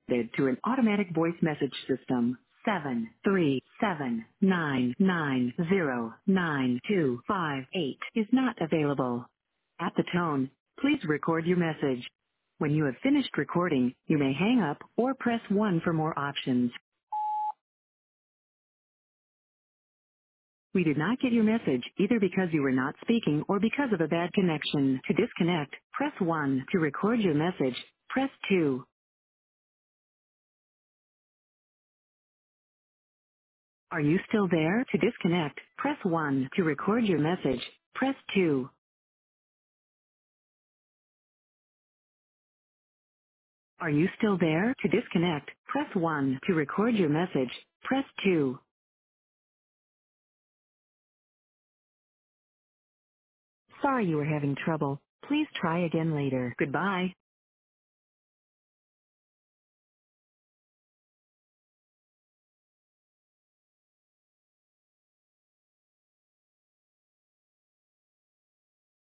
to an automatic voice message system. 737990925 is not available. At the tone, please record your message. When you have finished recording, you may hang up or press 1 for more options. We did not get your message either because you were not speaking or because of a bad connection. To disconnect, press 1. To record your message, press 2. Are you still there? To disconnect, press 1. To record your message, press 2. Are you still there? To disconnect, press 1. To record your message, press 2. Sorry you were having trouble. Please try again later. Goodbye.